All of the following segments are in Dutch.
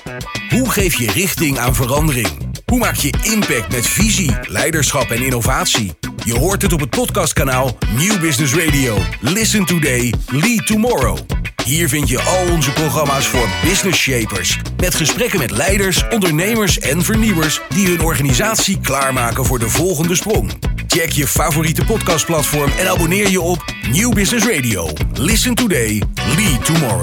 Hoe geef je richting aan verandering? Hoe maak je impact met visie, leiderschap en innovatie? Je hoort het op het podcastkanaal Nieuw Business Radio. Listen today, lead tomorrow. Hier vind je al onze programma's voor business shapers. Met gesprekken met leiders, ondernemers en vernieuwers die hun organisatie klaarmaken voor de volgende sprong. Check je favoriete podcastplatform en abonneer je op Nieuw Business Radio. Listen today, lead tomorrow.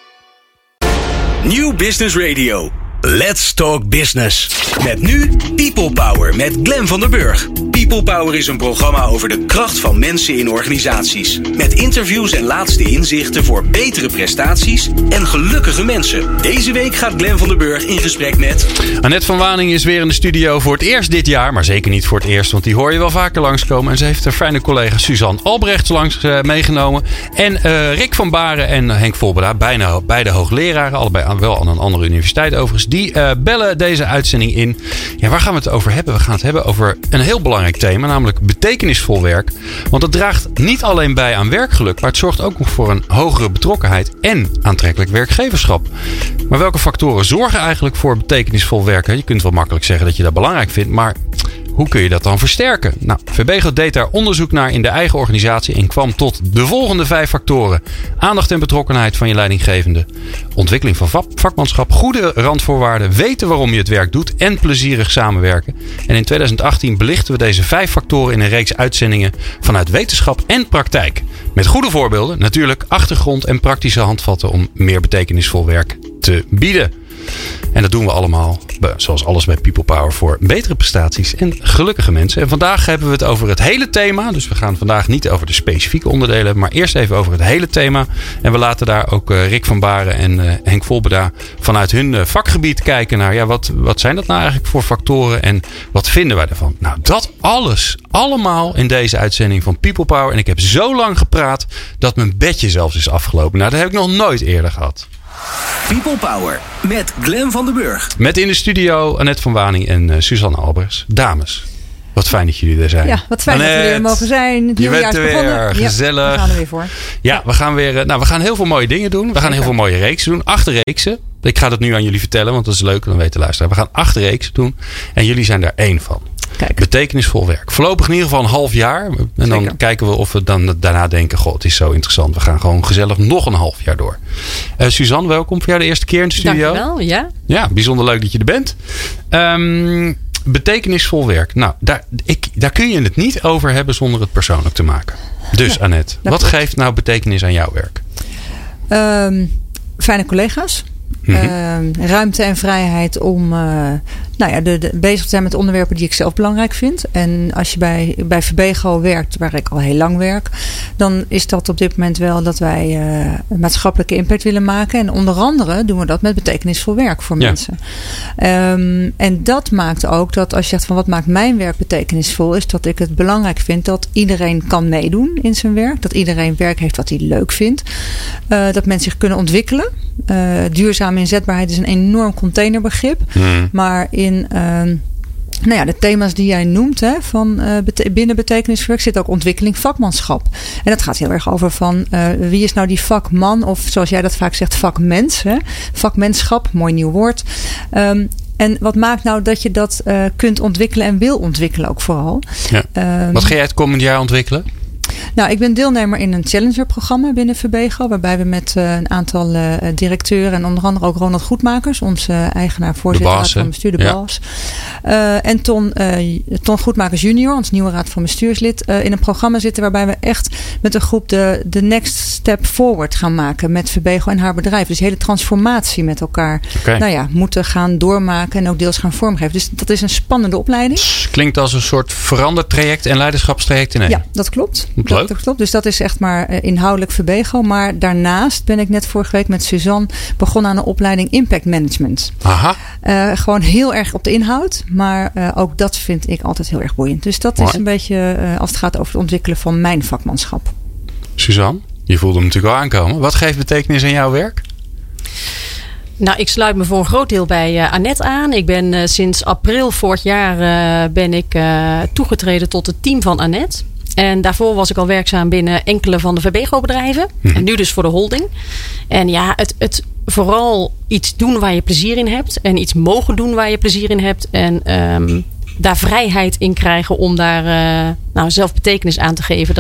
Nieuw Business Radio. Let's talk business. Met nu People Power met Glenn van der Burg. People Power is een programma over de kracht van mensen in organisaties. Met interviews en laatste inzichten voor betere prestaties en gelukkige mensen. Deze week gaat Glenn van der Burg in gesprek met... Annette van Waning is weer in de studio voor het eerst dit jaar. Maar zeker niet voor het eerst, want die hoor je wel vaker langskomen. En ze heeft haar fijne collega Suzanne Albrechts langs meegenomen. En Rick van Baren en Henk Volberda, beide hoogleraren. Allebei wel aan een andere universiteit overigens. Die bellen deze uitzending in. Ja, waar gaan we het over hebben? We gaan het hebben over een heel belangrijk thema, namelijk betekenisvol werk. Want het draagt niet alleen bij aan werkgeluk, maar het zorgt ook nog voor een hogere betrokkenheid en aantrekkelijk werkgeverschap. Maar welke factoren zorgen eigenlijk voor betekenisvol werken? Je kunt wel makkelijk zeggen dat je dat belangrijk vindt, maar hoe kun je dat dan versterken? Nou, Verbego deed daar onderzoek naar in de eigen organisatie en kwam tot de volgende 5 factoren. Aandacht en betrokkenheid van je leidinggevende. Ontwikkeling van vakmanschap. Goede randvoorwaarden. Weten waarom je het werk doet. En plezierig samenwerken. En in 2018 belichten we deze 5 factoren in een reeks uitzendingen vanuit wetenschap en praktijk. Met goede voorbeelden, natuurlijk achtergrond en praktische handvatten om meer betekenisvol werk te bieden. En dat doen we allemaal, zoals alles bij People Power, voor betere prestaties en gelukkige mensen. En vandaag hebben we het over het hele thema. Dus we gaan vandaag niet over de specifieke onderdelen, maar eerst even over het hele thema. En we laten daar ook Rick van Baren en Henk Volberda vanuit hun vakgebied kijken naar, ja, wat zijn dat nou eigenlijk voor factoren en wat vinden wij ervan? Nou, dat alles, allemaal in deze uitzending van People Power. En ik heb zo lang gepraat dat mijn bedje zelfs is afgelopen. Nou, dat heb ik nog nooit eerder gehad. People Power met Glenn van der Burg. Met in de studio Annette van Waning en Suzanne Albrechts. Dames, wat fijn dat jullie er zijn. Ja, wat fijn Annette, dat we er mogen zijn. Je bent er weer, gezellig. Ja, we gaan er weer voor. Ja, we gaan heel veel mooie dingen doen. We gaan heel veel mooie reeksen doen. 8 reeksen. Ik ga dat nu aan jullie vertellen, want dat is leuk. Dan weten luisteren. We gaan 8 reeksen doen. En jullie zijn daar 1 van. Kijk. Betekenisvol werk. Voorlopig in ieder geval een half jaar. En dan Zeker. kijken we of we dan daarna denken, goh, het is zo interessant. We gaan gewoon gezellig nog een half jaar door. Suzanne, welkom voor jou de eerste keer in de studio. Dankjewel, ja. Ja, bijzonder leuk dat je er bent. Betekenisvol werk. Nou, daar kun je het niet over hebben zonder het persoonlijk te maken. Dus ja, Annette, wat geeft nou betekenis aan jouw werk? Fijne collega's. Ruimte en vrijheid om bezig te zijn met onderwerpen die ik zelf belangrijk vind. En als je bij Verbego werkt, waar ik al heel lang werk, dan is dat op dit moment wel dat wij maatschappelijke impact willen maken. En onder andere doen we dat met betekenisvol werk voor mensen. En dat maakt ook dat als je zegt van wat maakt mijn werk betekenisvol, is dat ik het belangrijk vind dat iedereen kan meedoen in zijn werk. Dat iedereen werk heeft wat hij leuk vindt. Dat mensen zich kunnen ontwikkelen. Duurzame inzetbaarheid is een enorm containerbegrip. Maar in de thema's die jij noemt van binnen betekeniswerk zit ook ontwikkeling vakmanschap. En dat gaat heel erg over van wie is nou die vakman of zoals jij dat vaak zegt vakmens. Vakmenschap, mooi nieuw woord. En wat maakt nou dat je dat kunt ontwikkelen en wil ontwikkelen ook vooral. Ja. Wat ga jij het komend jaar ontwikkelen? Nou, ik ben deelnemer in een Challenger-programma binnen Verbego, waarbij we met een aantal directeuren en onder andere ook Ronald Goedmakers, onze eigenaar, voorzitter raad van bestuur, de baas. En Ton Goedmakers junior, ons nieuwe raad van bestuurslid, in een programma zitten waarbij we echt met een groep de next step forward gaan maken met Verbego en haar bedrijf. Dus de hele transformatie met elkaar moeten gaan doormaken en ook deels gaan vormgeven. Dus dat is een spannende opleiding. Klinkt als een soort verandertraject en leiderschapstraject in één. Ja, dat klopt. Dat klopt. Dus dat is echt maar inhoudelijk Verbego. Maar daarnaast ben ik net vorige week met Suzanne begonnen aan een opleiding Impact Management. Aha. Gewoon heel erg op de inhoud. Maar ook dat vind ik altijd heel erg boeiend. Dus dat is een beetje als het gaat over het ontwikkelen van mijn vakmanschap. Suzanne, je voelde hem natuurlijk al aankomen. Wat geeft betekenis aan jouw werk? Nou, ik sluit me voor een groot deel bij Annette aan. Ik ben sinds april vorig jaar toegetreden tot het team van Annette. En daarvoor was ik al werkzaam binnen enkele van de Verbego bedrijven. En nu dus voor de holding. En ja, het vooral iets doen waar je plezier in hebt. En iets mogen doen waar je plezier in hebt. En daar vrijheid in krijgen om daar zelf betekenis aan te geven.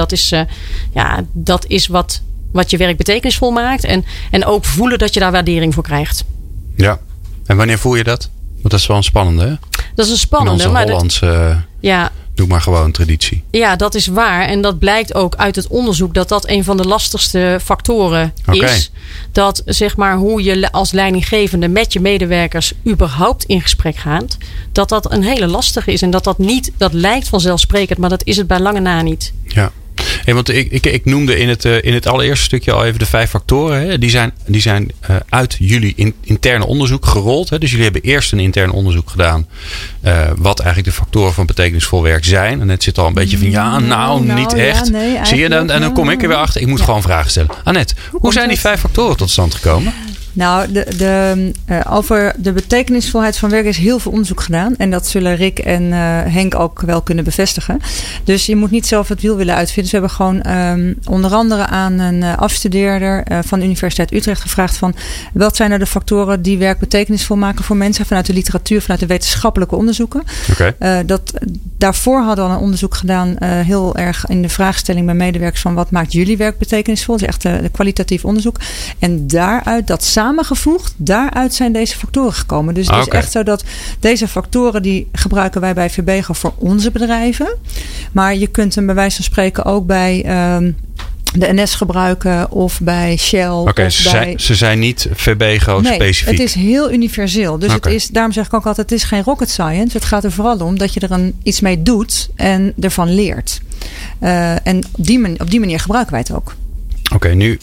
Dat is wat je werk betekenisvol maakt. En ook voelen dat je daar waardering voor krijgt. Ja, en wanneer voel je dat? Want dat is wel een spannende, hè? Dat is een spannende. In onze Hollandse... Doe maar gewoon traditie. Ja, dat is waar. En dat blijkt ook uit het onderzoek dat een van de lastigste factoren is. Dat zeg maar hoe je als leidinggevende met je medewerkers überhaupt in gesprek gaat. Dat een hele lastige is. En dat lijkt vanzelfsprekend, maar dat is het bij lange na niet. Ja. Hey, want ik noemde in het allereerste stukje al even de 5 factoren. Hè. Die zijn uit jullie interne onderzoek gerold. Hè. Dus jullie hebben eerst een intern onderzoek gedaan. Wat eigenlijk de factoren van betekenisvol werk zijn. En het zit al een beetje van niet echt. Ja, nee, zie je? En dan kom ik er weer achter. Ik moet gewoon vragen stellen. Annette, hoe zijn die 5 factoren tot stand gekomen? Nou, over de betekenisvolheid van werk is heel veel onderzoek gedaan. En dat zullen Rick en Henk ook wel kunnen bevestigen. Dus je moet niet zelf het wiel willen uitvinden. Dus we hebben gewoon onder andere aan een afstudeerder van de Universiteit Utrecht gevraagd van wat zijn nou de factoren die werk betekenisvol maken voor mensen vanuit de literatuur, vanuit de wetenschappelijke onderzoeken. Okay. Daarvoor hadden we al een onderzoek gedaan, heel erg in de vraagstelling bij medewerkers van wat maakt jullie werk betekenisvol. Dat is echt de kwalitatief onderzoek. En daaruit samengevoegd, daaruit zijn deze factoren gekomen. Dus het is echt zo dat deze factoren die gebruiken wij bij VBGO voor onze bedrijven. Maar je kunt hem bij wijze van spreken ook bij de NS gebruiken of bij Shell. Ze zijn niet VBGO specifiek. Het is heel universeel. Dus daarom zeg ik ook altijd, het is geen rocket science. Het gaat er vooral om dat je er iets mee doet en ervan leert. En op die manier gebruiken wij het ook. Oké, nu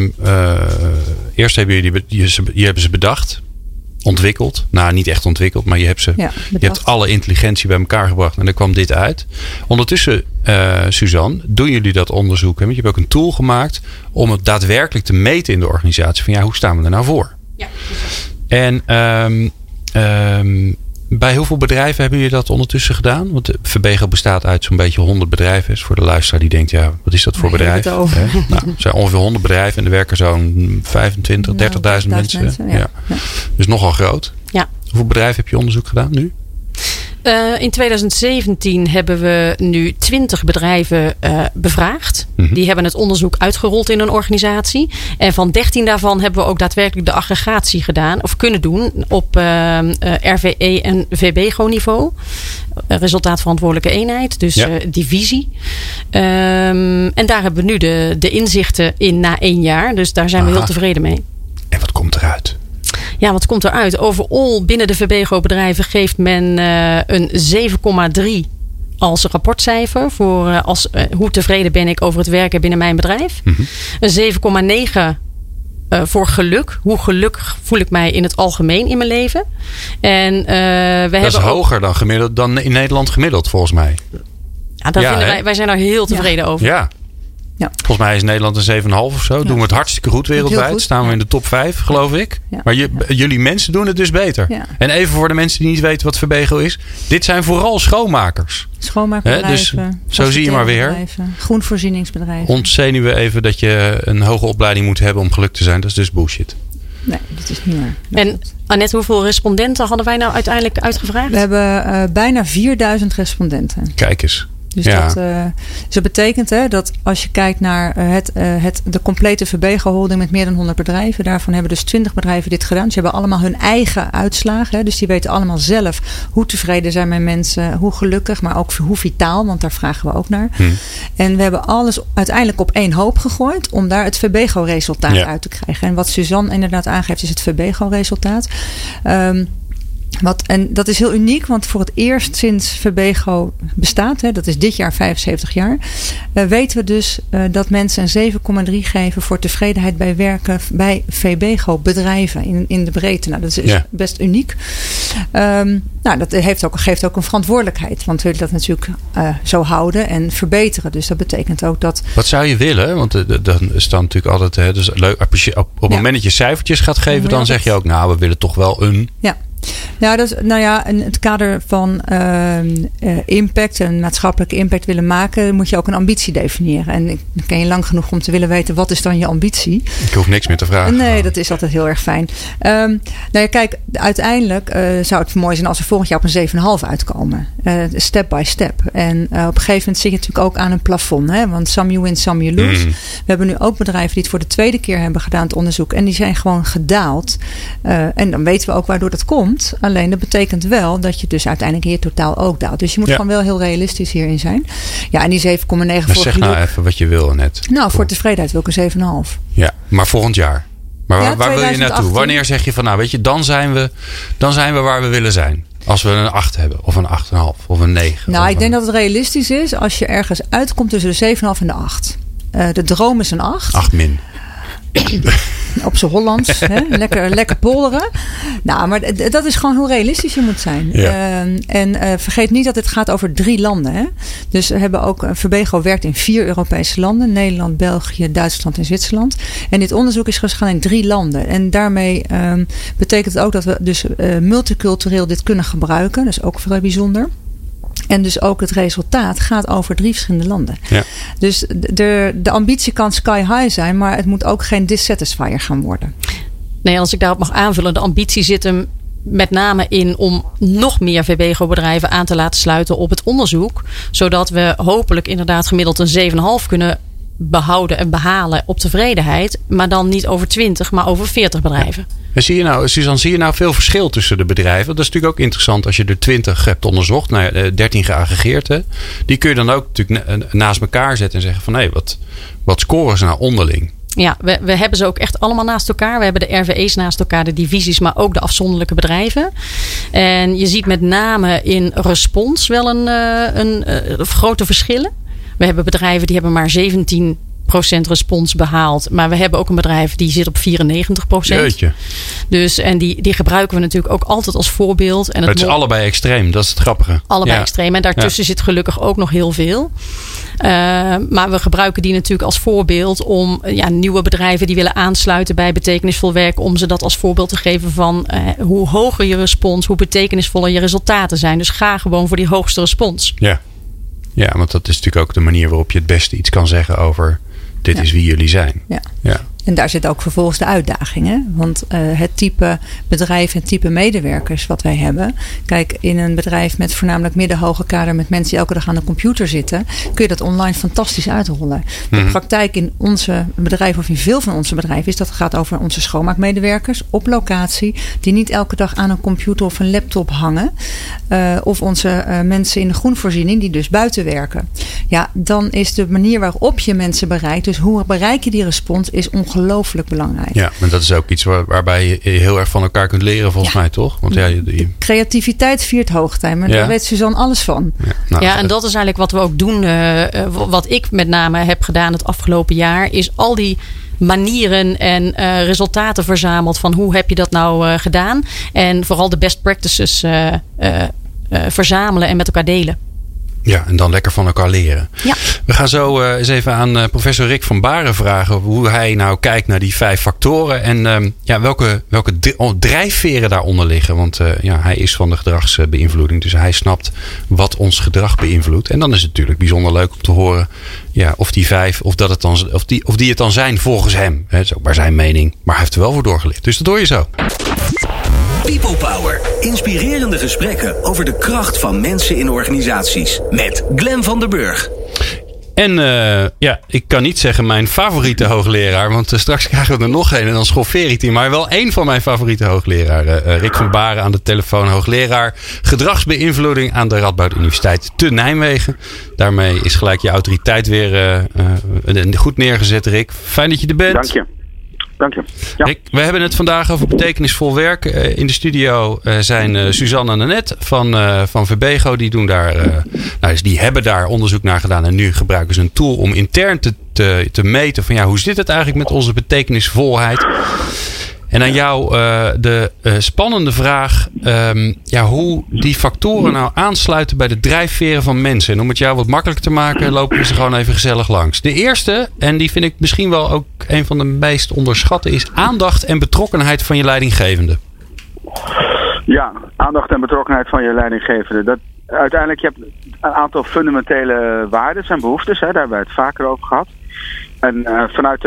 eerst hebben je hebben ze bedacht, ontwikkeld. Nou, niet echt ontwikkeld, maar je hebt alle intelligentie bij elkaar gebracht en er kwam dit uit. Ondertussen, Suzanne, doen jullie dat onderzoek? Want je hebt ook een tool gemaakt om het daadwerkelijk te meten in de organisatie. Van hoe staan we er nou voor? Ja, precies. En bij hoeveel bedrijven hebben jullie dat ondertussen gedaan? Want de VBGO bestaat uit zo'n beetje 100 bedrijven. Dus voor de luisteraar die denkt, wat is dat voor bedrijf? Nou, er zijn ongeveer 100 bedrijven en er werken zo'n 25, 30.000 mensen. Ja. Dus nogal groot. Ja. Hoeveel bedrijven heb je onderzoek gedaan nu? In 2017 hebben we nu 20 bedrijven bevraagd. Mm-hmm. Die hebben het onderzoek uitgerold in een organisatie. En van 13 daarvan hebben we ook daadwerkelijk de aggregatie gedaan. Of kunnen doen op RVE en VBGO niveau. Resultaatverantwoordelijke eenheid. Dus divisie. En daar hebben we nu de inzichten in na 1 jaar. Dus daar zijn we heel tevreden mee. En wat komt eruit? Ja, wat komt eruit? Overal binnen de VBGO-bedrijven geeft men een 7,3 als rapportcijfer voor hoe tevreden ben ik over het werken binnen mijn bedrijf. Mm-hmm. Een 7,9 voor geluk. Hoe gelukkig voel ik mij in het algemeen in mijn leven? En dat is hoger dan in Nederland gemiddeld, volgens mij. Ja, wij zijn daar heel tevreden over. Ja. Ja. Volgens mij is Nederland een 7,5 of zo. Doen we het hartstikke goed wereldwijd. Goed. Staan we in de top 5, geloof ik. Ja. Maar jullie mensen doen het dus beter. Ja. En even voor de mensen die niet weten wat VBGO is. Dit zijn vooral schoonmakers. Schoonmaakbedrijven. Dus zo zie je maar weer. Groenvoorzieningsbedrijven. Ontzenuwen even dat je een hoge opleiding moet hebben om gelukkig te zijn. Dat is dus bullshit. Nee, dat is niet waar. En Annette, hoeveel respondenten hadden wij nou uiteindelijk uitgevraagd? We hebben bijna 4000 respondenten. Kijk eens. Dus dat betekent dat als je kijkt naar de complete VBGO-holding met meer dan 100 bedrijven. Daarvan hebben dus 20 bedrijven dit gedaan. Ze hebben allemaal hun eigen uitslagen. Dus die weten allemaal zelf hoe tevreden zijn mijn mensen. Hoe gelukkig, maar ook hoe vitaal. Want daar vragen we ook naar. En we hebben alles uiteindelijk op 1 hoop gegooid. Om daar het VBGO-resultaat uit te krijgen. En wat Suzanne inderdaad aangeeft is het VBGO-resultaat. En dat is heel uniek, want voor het eerst sinds VBGO bestaat, dat is dit jaar 75 jaar, weten we dus dat mensen een 7,3 geven voor tevredenheid bij werken bij VBGO-bedrijven in de breedte. Nou, dat is best uniek. Dat geeft ook een verantwoordelijkheid, want we willen dat natuurlijk zo houden en verbeteren. Dus dat betekent ook dat... Wat zou je willen? Want dan is dan natuurlijk altijd dus leuk. Op het moment dat je cijfertjes gaat geven, dan zeg je ook, we willen toch wel een... Ja. In het kader van impact en maatschappelijke impact willen maken, moet je ook een ambitie definiëren. En ik ken je lang genoeg om te willen weten, wat is dan je ambitie? Ik hoef niks meer te vragen. Nee, dat is altijd heel erg fijn. Kijk, uiteindelijk zou het mooi zijn als we volgend jaar op een 7,5 uitkomen. Step by step. En op een gegeven moment zit je natuurlijk ook aan een plafond. Hè? Want some you win, some you lose. We hebben nu ook bedrijven die het voor de tweede keer hebben gedaan, het onderzoek. En die zijn gewoon gedaald. En dan weten we ook waardoor dat komt. Alleen dat betekent wel dat je dus uiteindelijk in je totaal ook daalt. Dus je moet gewoon wel heel realistisch hierin zijn. Ja, en die 7,9 voor zeg geluk. Nou even wat je wil net. Nou, voor tevredenheid wil ik een 7,5. Ja, maar volgend jaar. Maar waar wil je naartoe? Wanneer zeg je van, nou weet je, dan zijn we waar we willen zijn. Als we een 8 hebben, of een 8,5, of een 9. Nou, ik denk dat het realistisch is als je ergens uitkomt tussen de 7,5 en de 8. De droom is een 8. 8 min. Op z'n Hollands. Hè? Lekker polderen. Nou, maar dat is gewoon hoe realistisch je moet zijn. Ja. En vergeet niet dat het gaat over 3 landen. Hè? Dus we hebben ook, Verbego werkt in 4 Europese landen. Nederland, België, Duitsland en Zwitserland. En dit onderzoek is gegaan in 3 landen. En daarmee betekent het ook dat we dus multicultureel dit kunnen gebruiken. Dat is ook vrij bijzonder. En dus ook het resultaat gaat over 3 verschillende landen. Ja. Dus de ambitie kan sky high zijn, maar het moet ook geen dissatisfier gaan worden. Nee, als ik daarop mag aanvullen, de ambitie zit hem met name in om nog meer Verbego-bedrijven aan te laten sluiten op het onderzoek. Zodat we hopelijk inderdaad gemiddeld een 7,5 kunnen behouden en behalen op tevredenheid. Maar dan niet over 20, maar over 40 bedrijven. Ja. En zie je nou veel verschil tussen de bedrijven? Dat is natuurlijk ook interessant als je er 20 hebt onderzocht. 13 geaggregeerd. Hè? Die kun je dan ook natuurlijk naast elkaar zetten en zeggen van hé, wat scoren ze nou onderling? Ja, we hebben ze ook echt allemaal naast elkaar. We hebben de RVE's naast elkaar, de divisies, maar ook de afzonderlijke bedrijven. En je ziet met name in respons wel een grote verschillen. We hebben bedrijven die hebben maar 17% respons behaald. Maar we hebben ook een bedrijf die zit op 94%. Jeetje. Dus, en die gebruiken we natuurlijk ook altijd als voorbeeld. En het is allebei extreem, dat is het grappige. Allebei extreem. En daartussen zit gelukkig ook nog heel veel. Maar we gebruiken die natuurlijk als voorbeeld om nieuwe bedrijven die willen aansluiten bij betekenisvol werk, om ze dat als voorbeeld te geven van hoe hoger je respons, hoe betekenisvoller je resultaten zijn. Dus ga gewoon voor die hoogste respons. Ja, want dat is natuurlijk ook de manier waarop je het beste iets kan zeggen over dit is wie jullie zijn. Ja. En daar zit ook vervolgens de uitdaging. Hè? Want het type bedrijf en type medewerkers wat wij hebben. Kijk, in een bedrijf met voornamelijk middenhoge kader, met mensen die elke dag aan de computer zitten, kun je dat online fantastisch uitrollen. De praktijk in onze bedrijven of in veel van onze bedrijven is dat het gaat over onze schoonmaakmedewerkers op locatie, die niet elke dag aan een computer of een laptop hangen. Of onze mensen in de groenvoorziening die dus buiten werken. Ja, dan is de manier waarop je mensen bereikt, dus hoe bereik je die respons, is ongelooflijk belangrijk. Ja, maar dat is ook iets waarbij je heel erg van elkaar kunt leren volgens mij, toch? Want creativiteit viert hoogtij, maar daar weet Suzanne alles van. En dat is eigenlijk wat we ook doen. Wat ik met name heb gedaan het afgelopen jaar, is al die manieren en resultaten verzameld van hoe heb je dat nou gedaan. En vooral de best practices verzamelen en met elkaar delen. Ja, en dan lekker van elkaar leren. Ja. We gaan zo eens even aan professor Rick van Baren vragen hoe hij nou kijkt naar die 5 factoren. En welke drijfveren daaronder liggen. Want hij is van de gedragsbeïnvloeding. Dus hij snapt wat ons gedrag beïnvloedt. En dan is het natuurlijk bijzonder leuk om te horen of die 5, of die het dan zijn volgens hem. Het is ook maar zijn mening. Maar hij heeft er wel voor doorgelicht. Dus dat hoor je zo. People Power. Inspirerende gesprekken over de kracht van mensen in organisaties. Met Glenn van der Burg. En ik kan niet zeggen mijn favoriete hoogleraar. Want straks krijgen we er nog een en dan schoffeer ik die. Maar wel één van mijn favoriete hoogleraren. Rick van Baren aan de telefoon. Hoogleraar gedragsbeïnvloeding aan de Radboud Universiteit te Nijmegen. Daarmee is gelijk je autoriteit weer goed neergezet, Rick. Fijn dat je er bent. Dank je. Ja. Rick, we hebben het vandaag over betekenisvol werk. In de studio zijn Suzanne en Annette van Verbego. Die doen daar, dus die hebben daar onderzoek naar gedaan. En nu gebruiken ze een tool om intern te meten van hoe zit het eigenlijk met onze betekenisvolheid. En aan jou de spannende vraag. Hoe die factoren nou aansluiten bij de drijfveren van mensen. En om het jou wat makkelijker te maken, lopen we ze gewoon even gezellig langs. De eerste, en die vind ik misschien wel ook een van de meest onderschatte, is aandacht en betrokkenheid van je leidinggevende. Ja, aandacht en betrokkenheid van je leidinggevende. Uiteindelijk, je hebt een aantal fundamentele waarden en behoeftes. Daar hebben we het vaker over gehad. En vanuit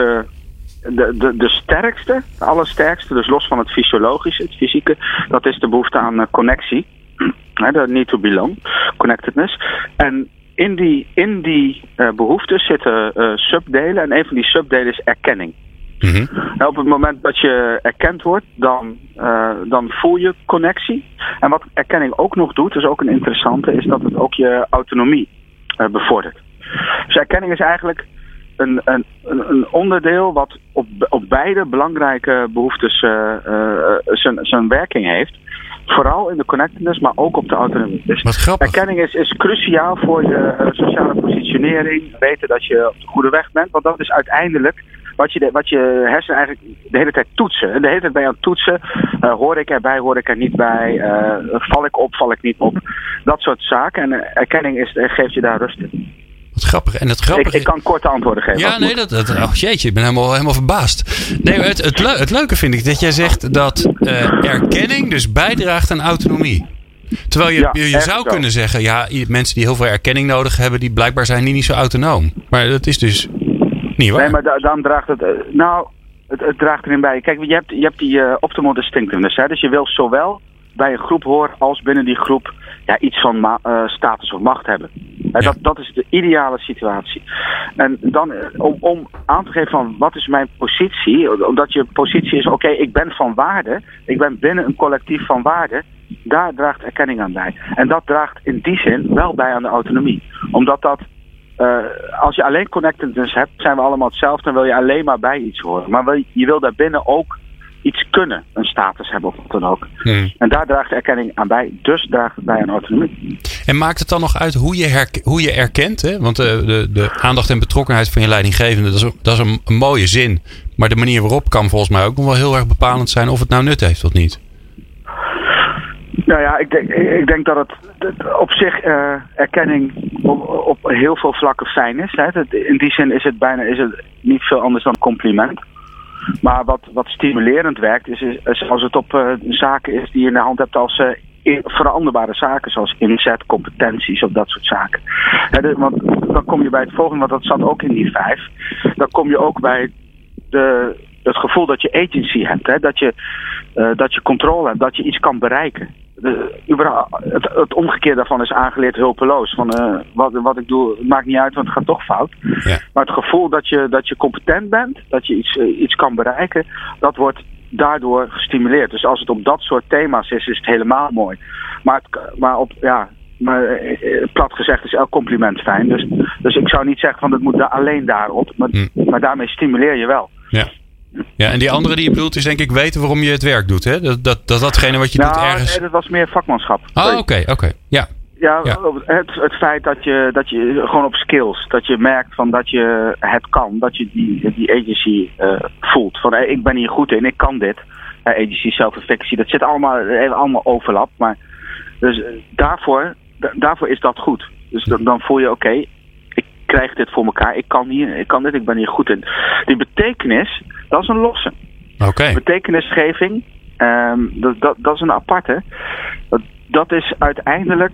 de sterkste, de allersterkste, dus los van het fysiologische, het fysieke, dat is de behoefte aan connectie. De need to belong, connectedness. En in die behoeftes zitten subdelen. En een van die subdelen is erkenning. Mm-hmm. Nou, op het moment dat je erkend wordt, dan voel je connectie. En wat erkenning ook nog doet, is ook een interessante, is dat het ook je autonomie bevordert. Dus erkenning is eigenlijk een onderdeel wat op beide belangrijke behoeftes zijn werking heeft. Vooral in de connectedness, maar ook op de autonomie. Dus wat grappig. Erkenning is cruciaal voor je sociale positionering. Weten dat je op de goede weg bent. Want dat is uiteindelijk wat je hersenen eigenlijk de hele tijd toetsen. De hele tijd ben je aan het toetsen. Hoor ik erbij, hoor ik er niet bij? Val ik op, val ik niet op? Dat soort zaken. En erkenning geeft je daar rust in. Wat grappig. En het grappige... Ik kan korte antwoorden geven. Ja, nee, jeetje, ik ben helemaal verbaasd. Nee, het leuke vind ik dat jij zegt dat erkenning dus bijdraagt aan autonomie. Terwijl je zou kunnen zeggen, ja, mensen die heel veel erkenning nodig hebben, die blijkbaar zijn niet zo autonoom. Maar dat is dus niet waar. Nee, maar dan draagt het... het draagt erin bij. Kijk, je hebt die optimal distinctiveness. Hè? Dus je wil zowel bij een groep horen als binnen die groep iets van status of macht hebben. Dat is de ideale situatie. En dan om aan te geven van wat is mijn positie, omdat je positie is, oké, ik ben van waarde, ik ben binnen een collectief van waarde, daar draagt erkenning aan bij. En dat draagt in die zin wel bij aan de autonomie. Omdat dat, als je alleen connectedness hebt, zijn we allemaal hetzelfde en wil je alleen maar bij iets horen. Maar je wil daarbinnen ook iets kunnen, een status hebben of wat dan ook. En daar draagt erkenning aan bij, dus draagt het bij aan autonomie. En maakt het dan nog uit hoe je erkent? Hè? Want de aandacht en betrokkenheid van je leidinggevende, dat is een mooie zin. Maar de manier waarop kan volgens mij ook nog wel heel erg bepalend zijn of het nou nut heeft of niet. Nou ja, ik denk dat het op zich erkenning op heel veel vlakken fijn is. Hè? In die zin is het niet veel anders dan een compliment. Maar wat stimulerend werkt is als het op zaken is die je in de hand hebt als veranderbare zaken, zoals inzet, competenties of dat soort zaken. Want dan kom je bij het volgende, want dat zat ook in die 5. Dan kom je ook bij het gevoel dat je agency hebt. Hè? Dat je controle hebt, dat je iets kan bereiken. Het omgekeerde daarvan is aangeleerd hulpeloos. Van wat ik doe, het maakt niet uit, want het gaat toch fout. Ja. Maar het gevoel dat je competent bent, dat je iets kan bereiken, dat wordt daardoor gestimuleerd. Dus als het op dat soort thema's is het helemaal mooi. Maar plat gezegd is elk compliment fijn. Dus ik zou niet zeggen van het moet alleen daarop. Maar daarmee stimuleer je wel. Ja. Ja, en die andere die je bedoelt is denk ik weten waarom je het werk doet, hè? Datgene wat je doet ergens... Nee, dat was meer vakmanschap. Oh, oké. Ja. Ja, het feit dat je gewoon op skills, dat je merkt van dat je het kan, dat je die agency voelt. Van ik ben hier goed in, ik kan dit. Agency, zelfreflectie, dat zit allemaal overlap. Maar dus daarvoor is dat goed. Dus dan voel je oké, ik krijg dit voor elkaar, ik kan dit, ik ben hier goed in. Die betekenis, dat is een losse. Oké. Betekenisgeving, dat is een aparte. Dat is uiteindelijk...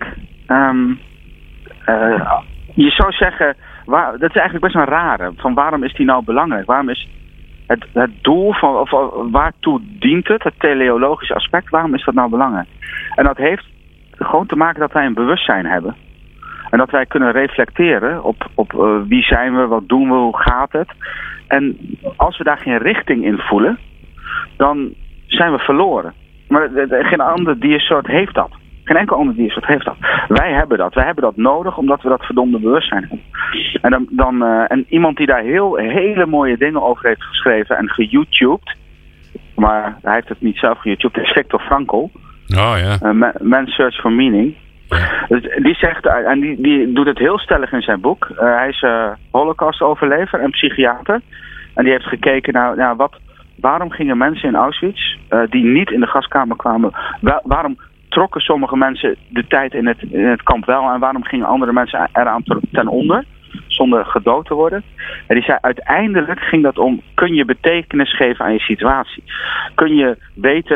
je zou zeggen, dat is eigenlijk best een rare. Van waarom is die nou belangrijk? Waarom is het doel van waartoe dient het teleologische aspect? Waarom is dat nou belangrijk? En dat heeft gewoon te maken dat wij een bewustzijn hebben. En dat wij kunnen reflecteren op wie zijn we, wat doen we, hoe gaat het. En als we daar geen richting in voelen, dan zijn we verloren. Maar geen ander diersoort heeft dat. Geen enkel ander diersoort heeft dat. Wij hebben dat. Wij hebben dat nodig omdat we dat verdomde bewustzijn hebben. En iemand die daar hele mooie dingen over heeft geschreven en geYouTubed, maar hij heeft het niet zelf geYouTubed, is Viktor Frankl. Oh ja. Man's Search for Meaning. Dus die zegt, en die doet het heel stellig in zijn boek. Hij is Holocaust-overlever en psychiater. En die heeft gekeken naar waarom gingen mensen in Auschwitz die niet in de gaskamer kwamen, waarom trokken sommige mensen de tijd in het kamp wel en waarom gingen andere mensen eraan ten onder zonder gedood te worden? En die zei uiteindelijk ging dat om, kun je betekenis geven aan je situatie? Kun je weten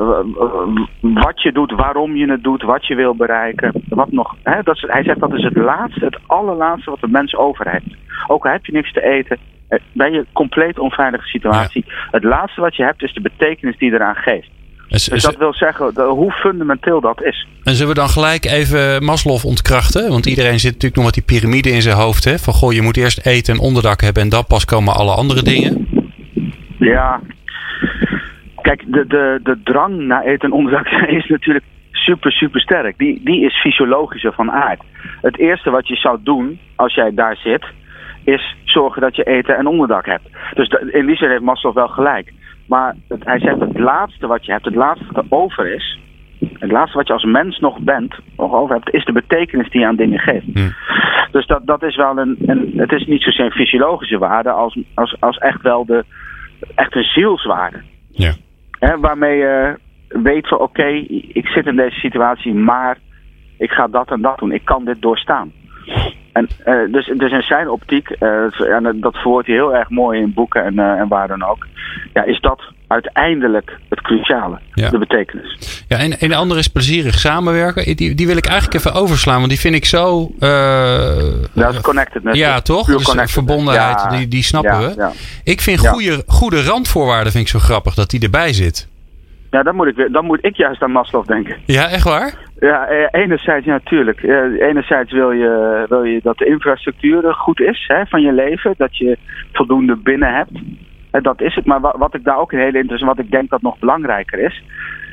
wat je doet, waarom je het doet, wat je wil bereiken. Wat nog, hè, hij zegt dat is het allerlaatste wat de mens over heeft. Ook al heb je niks te eten, ben je een compleet onveilige situatie. Ja. Het laatste wat je hebt is de betekenis die je eraan geeft. Dus dat wil zeggen hoe fundamenteel dat is. En zullen we dan gelijk even Maslow ontkrachten? Want iedereen zit natuurlijk nog met die piramide in zijn hoofd. Hè? Van goh, je moet eerst eten en onderdak hebben en dan pas komen alle andere dingen. Ja, kijk, de drang naar eten en onderdak is natuurlijk super sterk. Die is fysiologischer van aard. Het eerste wat je zou doen als jij daar zit, is zorgen dat je eten en onderdak hebt. Dus in die zin heeft Maslow wel gelijk. Maar hij zegt het laatste wat je hebt, het laatste wat er over is, het laatste wat je als mens nog over hebt, is de betekenis die je aan dingen geeft. Dus dat is wel het is niet zozeer een fysiologische waarde als echt wel echt een zielswaarde. Ja. Waarmee je weet van oké, ik zit in deze situatie, maar ik ga dat en dat doen. Ik kan dit doorstaan. En dus in zijn optiek, en dat verwoordt hij heel erg mooi in boeken en waar dan ook, ja, is dat uiteindelijk het cruciale, de betekenis. Ja, en de andere is plezierig samenwerken. Die wil ik eigenlijk even overslaan, want die vind ik zo... dat is connected. Ja, toch? Dus verbondenheid, die snappen we. Ja. Ik vind goede randvoorwaarden vind ik zo grappig dat die erbij zit. Ja, dan moet ik juist aan Maslow denken. Ja, echt waar? Ja, enerzijds natuurlijk. Enerzijds wil je dat de infrastructuur goed is van je leven. Dat je voldoende binnen hebt. Dat is het. Maar wat ik daar ook heel interessant, wat ik denk dat nog belangrijker is,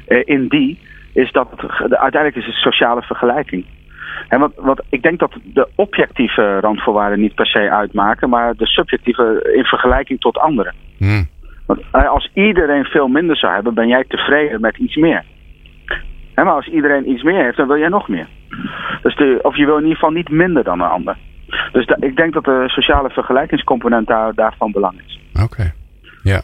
is dat uiteindelijk is het sociale vergelijking. Want ik denk dat de objectieve randvoorwaarden niet per se uitmaken, maar de subjectieve in vergelijking tot anderen. Want als iedereen veel minder zou hebben, ben jij tevreden met iets meer. Maar als iedereen iets meer heeft, dan wil jij nog meer. Dus of je wil in ieder geval niet minder dan een ander. Dus ik denk dat de sociale vergelijkingscomponent daarvan belang is. Oké. Ja.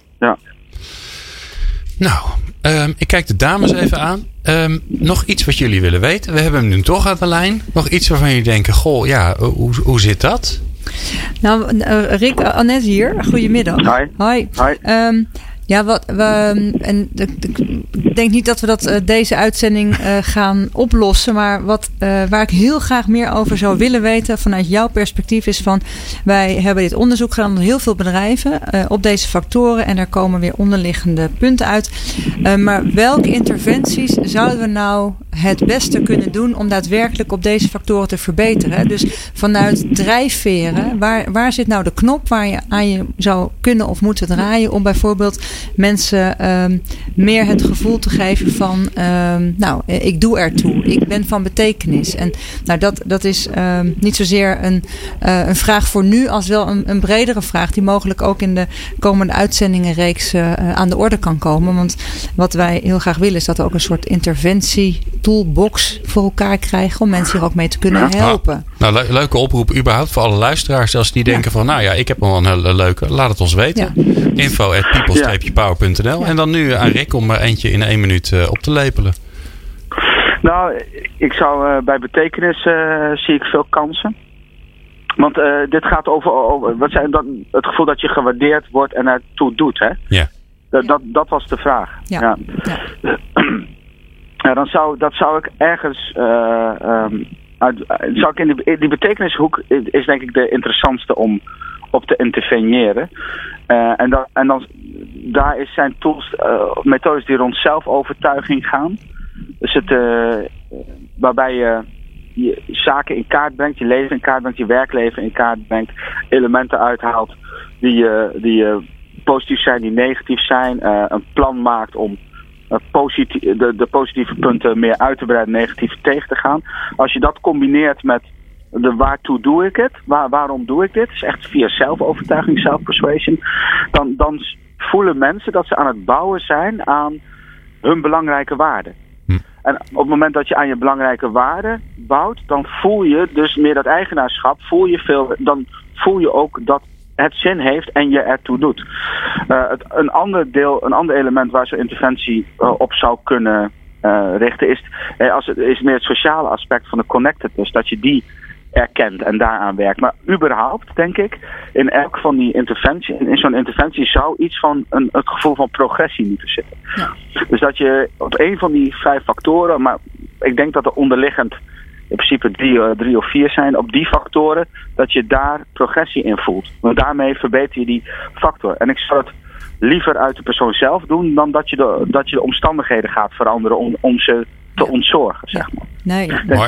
Nou, ik kijk de dames even aan. Nog iets wat jullie willen weten? We hebben hem nu toch aan de lijn. Nog iets waarvan jullie denken, goh, ja, hoe zit dat? Nou, Rick, Annette hier. Goedemiddag. Hoi. Ik denk niet dat we deze uitzending gaan oplossen. Maar waar ik heel graag meer over zou willen weten vanuit jouw perspectief is van, wij hebben dit onderzoek gedaan onder heel veel bedrijven op deze factoren. En er komen weer onderliggende punten uit. Maar welke interventies zouden we nou het beste kunnen doen om daadwerkelijk op deze factoren te verbeteren? Dus vanuit drijfveren, waar zit nou de knop waar je aan je zou kunnen of moeten draaien om bijvoorbeeld mensen meer het gevoel te geven van ik doe ertoe. Ik ben van betekenis. En dat is niet zozeer een vraag voor nu als wel een bredere vraag die mogelijk ook in de komende uitzendingenreeks aan de orde kan komen. Want wat wij heel graag willen is dat we ook een soort interventie-toolbox voor elkaar krijgen om mensen hier ook mee te kunnen helpen. Nou, leuke oproep überhaupt voor alle luisteraars als die denken van, ik heb wel een hele leuke, laat het ons weten. Ja. info@people-power.nl. En dan nu aan Rick om eentje in 1 minuut op te lepelen. Nou, ik zou bij betekenis zie ik veel kansen. Want dit gaat over wat zijn dan het gevoel dat je gewaardeerd wordt en ertoe doet, hè? Ja. Dat was de vraag. Ja. Dat zou ik ergens in die betekenishoek is denk ik de interessantste om op te interveneren. En dan daar zijn tools, methodes die rond zelfovertuiging gaan. Dus waarbij je zaken in kaart brengt, je leven in kaart brengt, je werkleven in kaart brengt, elementen uithaalt die positief zijn, die negatief zijn, een plan maakt om de positieve punten meer uit te breiden, negatief tegen te gaan. Als je dat combineert met waartoe doe ik het? Waarom doe ik dit? Dus echt via zelfovertuiging, self-persuasion. Dan voelen mensen dat ze aan het bouwen zijn aan hun belangrijke waarden. En op het moment dat je aan je belangrijke waarden bouwt, dan voel je dus meer dat eigenaarschap. Dan voel je ook dat het zin heeft en je ertoe doet. Een ander element waar zo'n interventie op zou kunnen richten is meer het sociale aspect van de connectedness. Dat je die erkent en daaraan werkt. Maar überhaupt, denk ik, in elk van die interventie, in zo'n interventie zou iets van het gevoel van progressie moeten zitten. Ja. Dus dat je op een van die 5 factoren, maar ik denk dat er onderliggend in principe 3 of 4 zijn, op die factoren, dat je daar progressie in voelt. Want daarmee verbeter je die factor. En ik zou het liever uit de persoon zelf doen dan dat je de omstandigheden gaat veranderen om ze te ontzorgen, zeg maar. Nee.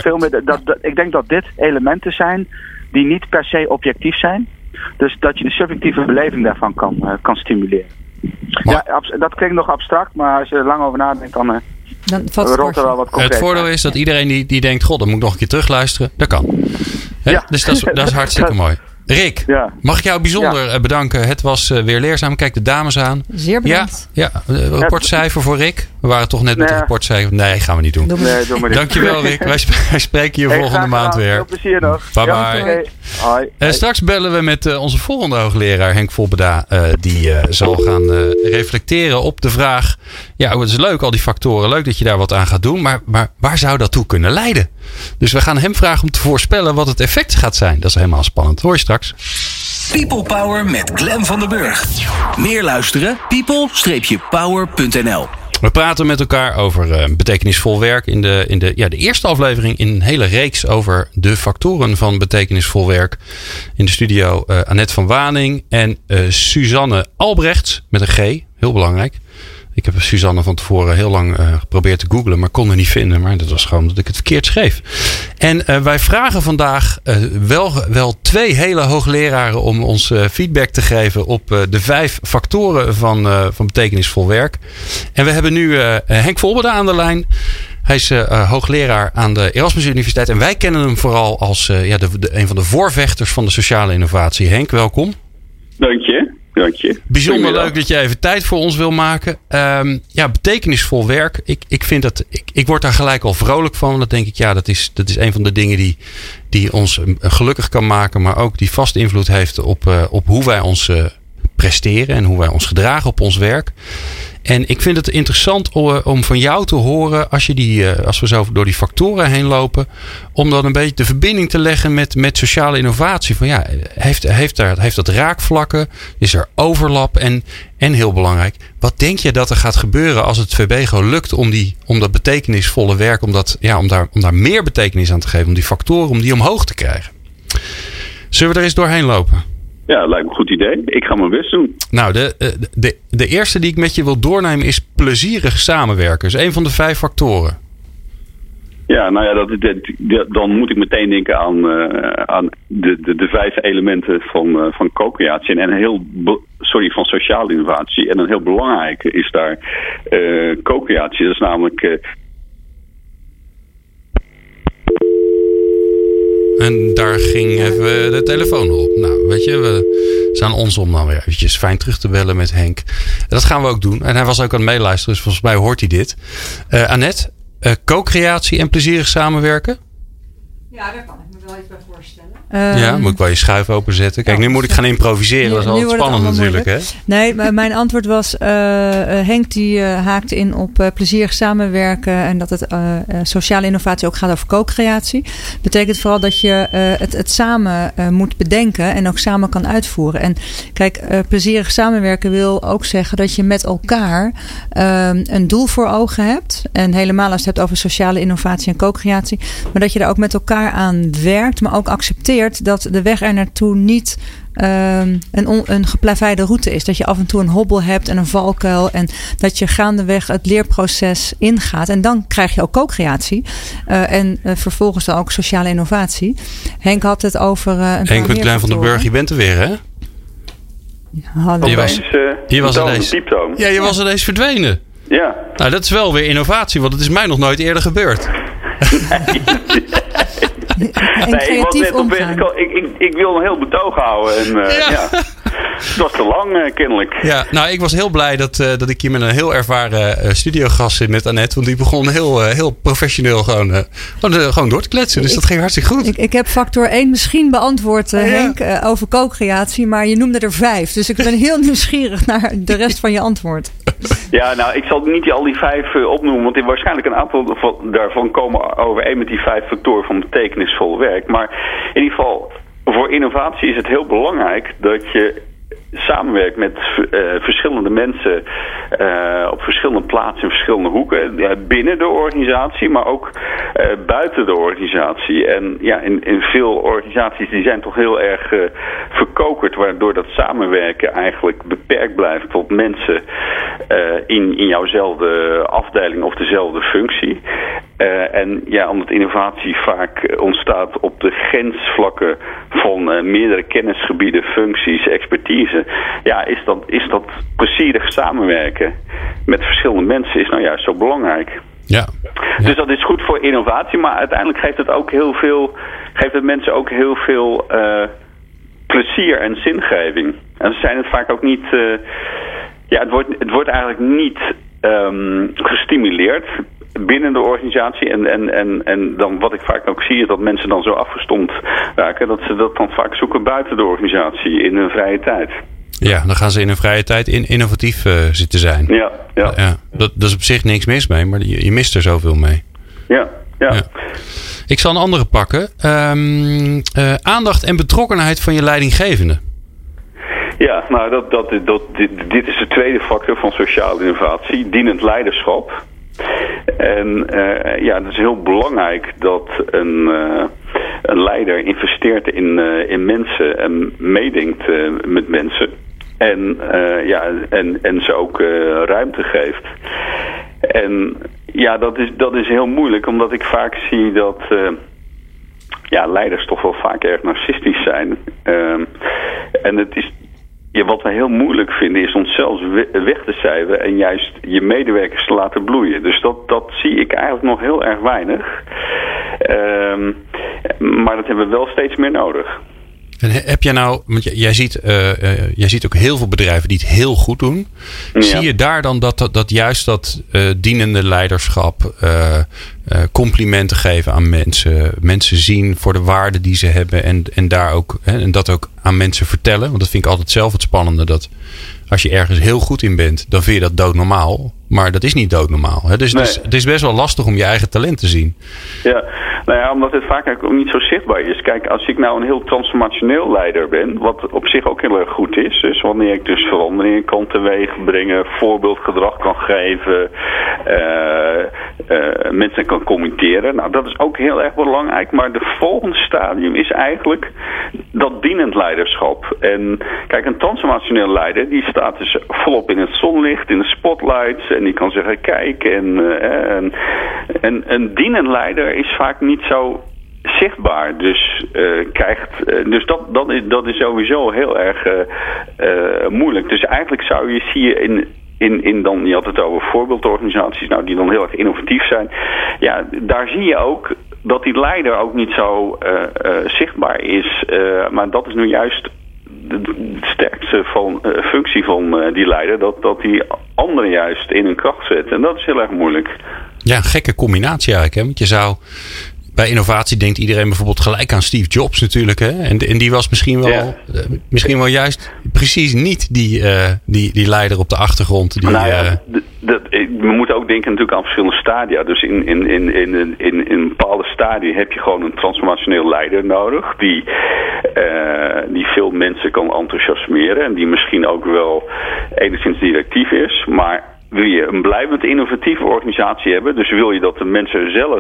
Ik denk dat dit elementen zijn die niet per se objectief zijn. Dus dat je de subjectieve beleving daarvan kan stimuleren. Ja, dat klinkt nog abstract, maar als je er lang over nadenkt, dan rolt er wel wat concreet. Het voordeel is dat iedereen die denkt, god, dan moet ik nog een keer terugluisteren. Dat kan. Ja. Dus dat is hartstikke mooi. Rick, mag ik jou bijzonder bedanken. Het was weer leerzaam. Kijk de dames aan. Zeer bedankt. Ja, rapportcijfer voor Rick. We waren toch net met de rapportcijfer. Nee, gaan we niet doen. Dankjewel, Rick. Wij spreken je volgende maand weer. Veel plezier nog. Bye bye. Straks bellen we met onze volgende hoogleraar Henk Volbeda. Die zal gaan reflecteren op de vraag. Ja, het is leuk, al die factoren. Leuk dat je daar wat aan gaat doen. Maar waar zou dat toe kunnen leiden? Dus we gaan hem vragen om te voorspellen wat het effect gaat zijn. Dat is helemaal spannend. Hoor je straks. People Power met Glenn van den Burg. Meer luisteren? people-power.nl. We praten met elkaar over betekenisvol werk in de eerste aflevering in een hele reeks over de factoren van betekenisvol werk. In de studio Annette van Waning en Suzanne Albrechts met een G, heel belangrijk. Ik heb Suzanne van tevoren heel lang geprobeerd te googlen, maar kon haar niet vinden. Maar dat was gewoon omdat ik het verkeerd schreef. En wij vragen vandaag wel 2 hele hoogleraren om ons feedback te geven op de 5 factoren van betekenisvol werk. En we hebben nu Henk Volbeda aan de lijn. Hij is hoogleraar aan de Erasmus Universiteit. En wij kennen hem vooral als een van de voorvechters van de sociale innovatie. Henk, welkom. Dank je. Bijzonder leuk dat je even tijd voor ons wil maken. Betekenisvol werk. Ik word daar gelijk al vrolijk van. Dat denk ik, dat is een van de dingen die ons gelukkig kan maken. Maar ook die vast invloed heeft op hoe wij ons presteren. En hoe wij ons gedragen op ons werk. En ik vind het interessant om van jou te horen, als we zo door die factoren heen lopen, om dan een beetje de verbinding te leggen met sociale innovatie. Van heeft dat raakvlakken? Is er overlap? En heel belangrijk, wat denk je dat er gaat gebeuren als het VBGO lukt om dat betekenisvolle werk, om daar meer betekenis aan te geven, om die factoren, om die omhoog te krijgen? Zullen we er eens doorheen lopen? Ja, lijkt me een goed idee. Ik ga mijn best doen. Nou, de eerste die ik met je wil doornemen is plezierig samenwerken. Dat is een van de 5 factoren. Ja, nou ja, dan moet ik meteen denken aan de 5 elementen van co-creatie. Van sociale innovatie. En een heel belangrijke is daar co-creatie. Dat is namelijk... En daar ging even de telefoon op. Nou, weet je, we zijn ons om dan weer eventjes fijn terug te bellen met Henk. Dat gaan we ook doen. En hij was ook aan het meeluisteren, dus volgens mij hoort hij dit. Annette, co-creatie en plezierig samenwerken? Ja, daar kan ik me wel iets bij voorstellen. Moet ik wel je schuif openzetten. Kijk, nu moet ik gaan improviseren. Dat is altijd spannend natuurlijk. Hè? Nee, mijn antwoord was... Henk die haakt in op plezierig samenwerken. En dat het sociale innovatie ook gaat over co-creatie. Betekent vooral dat je het samen moet bedenken. En ook samen kan uitvoeren. En kijk, plezierig samenwerken wil ook zeggen dat je met elkaar een doel voor ogen hebt. En helemaal als je het hebt over sociale innovatie en co-creatie. Maar dat je daar ook met elkaar aan werkt. Maar ook accepteert dat de weg er naartoe niet een geplaveide route is. Dat je af en toe een hobbel hebt en een valkuil. En dat je gaandeweg het leerproces ingaat. En dan krijg je ook co-creatie. En vervolgens dan ook sociale innovatie. Henk had het over Henk met Glenn van den Burg, je bent er weer, hè? Hallo. Je was er eens verdwenen. Ja. Nou, dat is wel weer innovatie, want het is mij nog nooit eerder gebeurd. En creatief omgaan. Ik wil een heel betoog houden. En, Het was te lang, kennelijk. Ja, nou, ik was heel blij dat ik hier met een heel ervaren studiogast zit met Annette. Want die begon heel professioneel gewoon door te kletsen. Dus dat ging hartstikke goed. Ik heb factor 1 misschien beantwoord, Henk, over co-creatie. Maar je noemde er 5. Dus ik ben heel nieuwsgierig naar de rest van je antwoord. Ja, nou, ik zal niet al die 5 opnoemen. Want waarschijnlijk een aantal daarvan komen overeen met die 5 factoren van betekenisvol werk. Maar in ieder geval, voor innovatie is het heel belangrijk dat je samenwerkt met verschillende mensen op verschillende plaatsen in verschillende hoeken. Binnen de organisatie, maar ook buiten de organisatie. En ja, in veel organisaties die zijn toch heel erg verkokerd, waardoor dat samenwerken eigenlijk beperkt blijft tot mensen in jouwzelfde afdeling of dezelfde functie. En ja, omdat innovatie vaak ontstaat op de grensvlakken van meerdere kennisgebieden, functies, expertise. Ja, is dat plezierig samenwerken met verschillende mensen is nou juist zo belangrijk. Ja. Dus dat is goed voor innovatie, maar uiteindelijk geeft het mensen ook heel veel plezier en zingeving. En ze zijn het vaak ook niet. Het wordt eigenlijk niet gestimuleerd binnen de organisatie. En dan wat ik vaak ook zie is dat mensen dan zo afgestompt raken dat ze dat dan vaak zoeken buiten de organisatie in hun vrije tijd. Ja, dan gaan ze in hun vrije tijd innovatief zitten zijn. Ja. Dat is op zich niks mis mee, maar je mist er zoveel mee. Ja. Ik zal een andere pakken. Aandacht en betrokkenheid van je leidinggevende. Ja, nou dit is de tweede factor van sociale innovatie, dienend leiderschap. En het is heel belangrijk dat een leider investeert in mensen en meedenkt met mensen. En ze ook ruimte geeft. En ja, dat is heel moeilijk, omdat ik vaak zie dat leiders toch wel vaak erg narcistisch zijn. En het is... Ja, wat we heel moeilijk vinden is onszelf weg te cijferen en juist je medewerkers te laten bloeien. Dus dat zie ik eigenlijk nog heel erg weinig. Maar dat hebben we wel steeds meer nodig. En heb jij nou, want jij ziet ook heel veel bedrijven die het heel goed doen. Ja. Zie je daar dan dat juist dat dienende leiderschap, complimenten geven aan mensen zien voor de waarde die ze hebben en daar ook en dat ook aan mensen vertellen? Want dat vind ik altijd zelf het spannende, dat als je ergens heel goed in bent, dan vind je dat doodnormaal. Maar dat is niet doodnormaal. Hè? Dus het is best wel lastig om je eigen talent te zien. Ja, nou ja, omdat het vaak eigenlijk ook niet zo zichtbaar is. Kijk, als ik nou een heel transformationeel leider ben, wat op zich ook heel erg goed is. Dus wanneer ik dus veranderingen kan teweeg brengen, voorbeeldgedrag kan geven, mensen kan commenteren. Nou, dat is ook heel erg belangrijk. Maar de volgende stadium is eigenlijk dat dienend leiderschap. En kijk, een transformationeel leider, die staat dus volop in het zonlicht, in de spotlights. En die kan zeggen, kijk. En een dienend leider is vaak niet zo zichtbaar. Dus dat is sowieso heel erg moeilijk. Dus eigenlijk zie je in dan, je had het over voorbeeldorganisaties, nou, die dan heel erg innovatief zijn. Ja, daar zie je ook dat die leider ook niet zo zichtbaar is. Maar dat is nu juist de sterkste functie van die leider, dat die anderen juist in hun kracht zet. En dat is heel erg moeilijk. Ja, een gekke combinatie eigenlijk. Hè? Want je zou... Bij innovatie denkt iedereen bijvoorbeeld gelijk aan Steve Jobs natuurlijk. Hè? En die was misschien wel juist precies niet die leider op de achtergrond. We moeten ook denken natuurlijk aan verschillende stadia. Dus in een bepaalde stadia heb je gewoon een transformationeel leider nodig. Die veel mensen kan enthousiasmeren. En die misschien ook wel enigszins directief is. Maar wil je een blijvend innovatieve organisatie hebben. Dus wil je dat de mensen zelf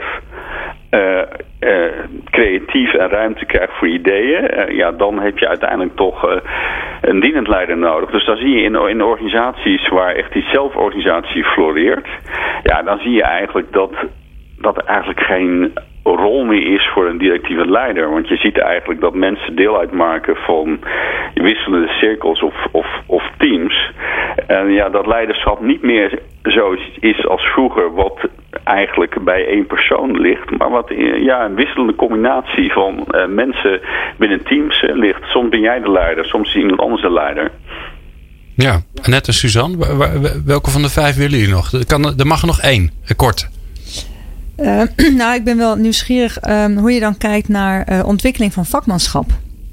creatief en ruimte krijgt voor ideeën, dan heb je uiteindelijk toch een dienend leider nodig. Dus dan zie je in organisaties waar echt die zelforganisatie floreert, dan zie je eigenlijk dat er eigenlijk geen rol meer is voor een directieve leider. Want je ziet eigenlijk dat mensen deel uitmaken van wisselende cirkels of teams. En dat leiderschap niet meer zo is als vroeger, wat eigenlijk bij één persoon ligt, maar wat een wisselende combinatie van mensen binnen teams ligt. Soms ben jij de leider, soms is iemand anders de leider. Ja, Annette en Suzanne, welke van de 5 willen jullie nog? Er mag er nog 1, kort. Nou, ik ben wel nieuwsgierig hoe je dan kijkt naar ontwikkeling van vakmanschap.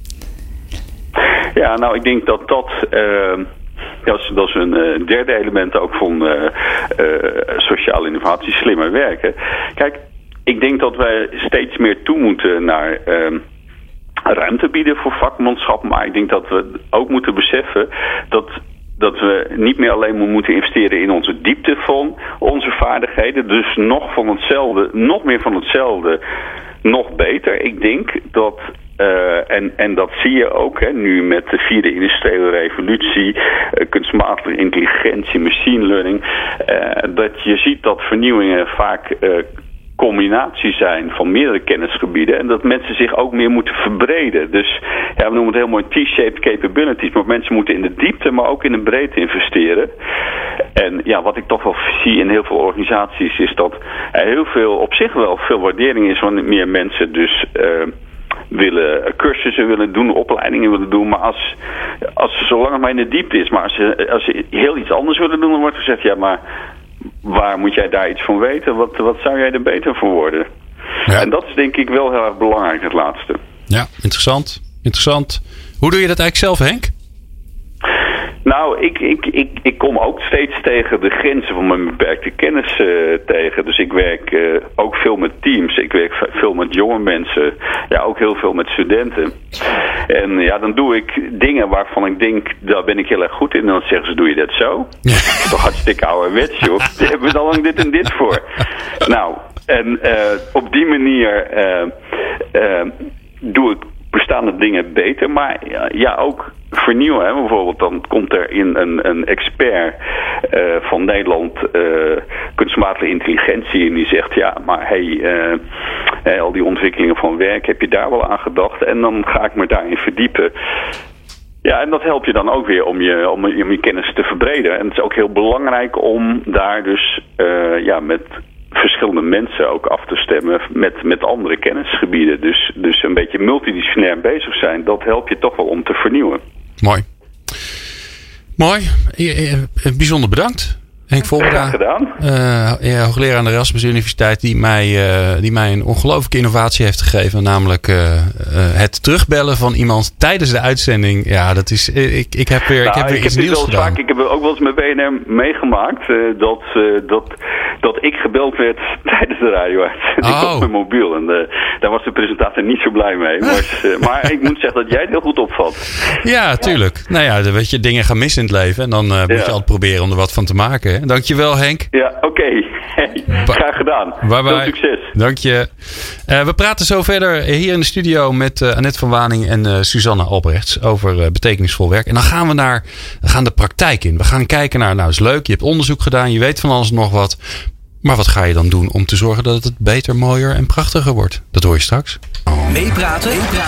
Ja, nou, ik denk dat dat is een derde element ook van sociale innovatie, slimmer werken. Kijk, ik denk dat wij steeds meer toe moeten naar ruimte bieden voor vakmanschap. Maar ik denk dat we ook moeten beseffen dat we niet meer alleen moeten investeren in onze diepte van onze vaardigheden. Dus nog meer van hetzelfde, nog beter. Ik denk dat, en dat zie je ook nu met de 4e industriële revolutie, kunstmatige intelligentie, machine learning, dat je ziet dat vernieuwingen vaak combinatie zijn van meerdere kennisgebieden en dat mensen zich ook meer moeten verbreden. Dus ja, we noemen het heel mooi T-shaped capabilities, maar mensen moeten in de diepte, maar ook in de breedte investeren. En ja, wat ik toch wel zie in heel veel organisaties is dat er heel veel, op zich wel veel waardering is wanneer meer mensen dus willen cursussen willen doen, opleidingen willen doen, maar als ze zolang het maar in de diepte is, maar als ze heel iets anders willen doen, dan wordt gezegd, ja, maar waar moet jij daar iets van weten? Wat zou jij er beter voor worden? Ja. En dat is denk ik wel heel erg belangrijk, het laatste. Ja, interessant. Hoe doe je dat eigenlijk zelf, Henk? Nou, ik kom ook steeds tegen de grenzen van mijn beperkte kennis tegen. Dus ik werk ook veel met teams. Ik werk veel met jonge mensen. Ja, ook heel veel met studenten. En ja, dan doe ik dingen waarvan ik denk, daar ben ik heel erg goed in. En dan zeggen ze, doe je dat zo? Ja. Dat is toch hartstikke ouderwets, joh. Daar hebben we al lang dit en dit voor. Nou, en op die manier doe ik bestaande dingen beter. Maar ja, ook vernieuwen. Hè? Bijvoorbeeld dan komt er in een expert van Nederland kunstmatige intelligentie en die zegt, ja, maar al die ontwikkelingen van werk, heb je daar wel aan gedacht? En dan ga ik me daarin verdiepen. Ja, en dat helpt je dan ook weer om je kennis te verbreden. En het is ook heel belangrijk om daar dus met verschillende mensen ook af te stemmen met andere kennisgebieden. Dus een beetje multidisciplinair bezig zijn, dat helpt je toch wel om te vernieuwen. Mooi. Bijzonder bedankt. Henk Volberda, gedaan. Hoogleraar aan de Erasmus Universiteit, die mij een ongelooflijke innovatie heeft gegeven. Namelijk het terugbellen van iemand tijdens de uitzending. Ja, dat is. Ik heb weer iets nieuws gedaan. Vaak, ik heb ook wel eens met BNR meegemaakt dat ik gebeld werd tijdens de radio-uitzending op mijn mobiel. En daar was de presentator niet zo blij mee. Maar ik moet zeggen dat jij het heel goed opvat. Ja, tuurlijk. Nou ja, weet je, dingen gaan mis in het leven. En dan moet je altijd proberen om er wat van te maken. Hè? Dankjewel, Henk. Ja, oké. Graag gedaan. Bye bye. Veel succes. Dank je. We praten zo verder hier in de studio met Annette van Waning en Suzanne Albrechts over betekenisvol werk. En dan gaan we de praktijk in. We gaan kijken naar, nou, is leuk, je hebt onderzoek gedaan, je weet van alles nog wat. Maar wat ga je dan doen om te zorgen dat het beter, mooier en prachtiger wordt? Dat hoor je straks. Meepraten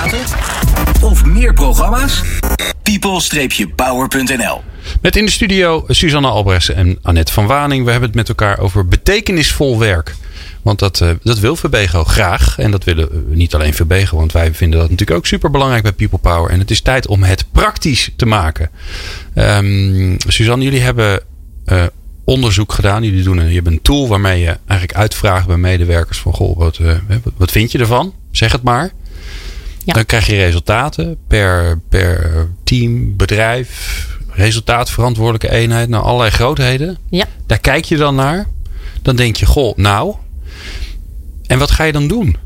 of meer programma's? people-power.nl. Met in de studio Suzanne Albrechts en Annette van Waning. We hebben het met elkaar over betekenisvol werk. Want dat wil Verbego graag. En dat willen we niet alleen Verbego. Want wij vinden dat natuurlijk ook super belangrijk bij People Power. En het is tijd om het praktisch te maken. Suzanne, jullie hebben onderzoek gedaan. Je hebt een tool waarmee je eigenlijk uitvraagt bij medewerkers van, goh, wat vind je ervan? Zeg het maar. Ja. Dan krijg je resultaten per team, bedrijf, resultaatverantwoordelijke eenheid, nou allerlei grootheden. Ja. Daar kijk je dan naar. Dan denk je, goh, nou. En wat ga je dan doen?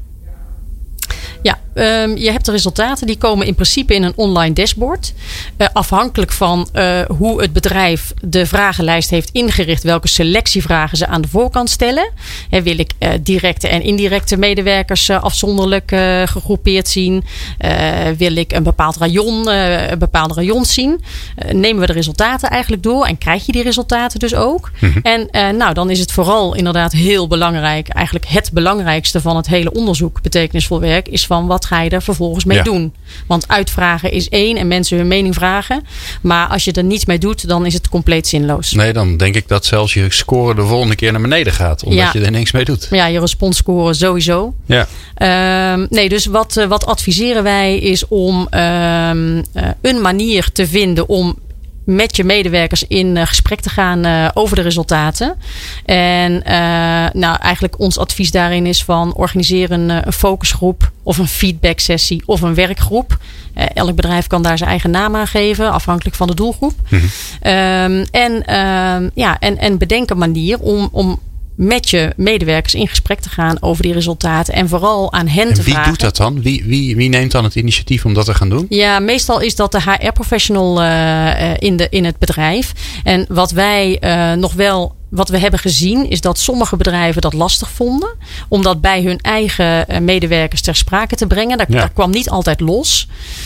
Ja, je hebt de resultaten. Die komen in principe in een online dashboard. Afhankelijk van hoe het bedrijf de vragenlijst heeft ingericht. Welke selectievragen ze aan de voorkant stellen. Wil ik directe en indirecte medewerkers afzonderlijk gegroepeerd zien? Wil ik een bepaalde rayon zien? Nemen we de resultaten eigenlijk door? En krijg je die resultaten dus ook? Mm-hmm. En dan is het vooral inderdaad heel belangrijk. Eigenlijk het belangrijkste van het hele onderzoek betekenisvol werk is van wat ga je er vervolgens mee doen. Want uitvragen is één en mensen hun mening vragen. Maar als je er niets mee doet, dan is het compleet zinloos. Nee, dan denk ik dat zelfs je score de volgende keer naar beneden gaat. Omdat je er niks mee doet. Ja, je responsscore sowieso. Ja. Dus wat adviseren wij is om een manier te vinden om met je medewerkers in gesprek te gaan over de resultaten. En eigenlijk ons advies daarin is van organiseer een focusgroep of een feedback sessie of een werkgroep. Elk bedrijf kan daar zijn eigen naam aan geven, afhankelijk van de doelgroep. En bedenk een manier om met je medewerkers in gesprek te gaan over die resultaten. En vooral aan hen te vragen. Wie doet dat dan? Wie neemt dan het initiatief om dat te gaan doen? Ja, meestal is dat de HR-professional in het bedrijf. En wat wij wat we hebben gezien is dat sommige bedrijven dat lastig vonden. Om dat bij hun eigen medewerkers ter sprake te brengen. Dat kwam niet altijd los.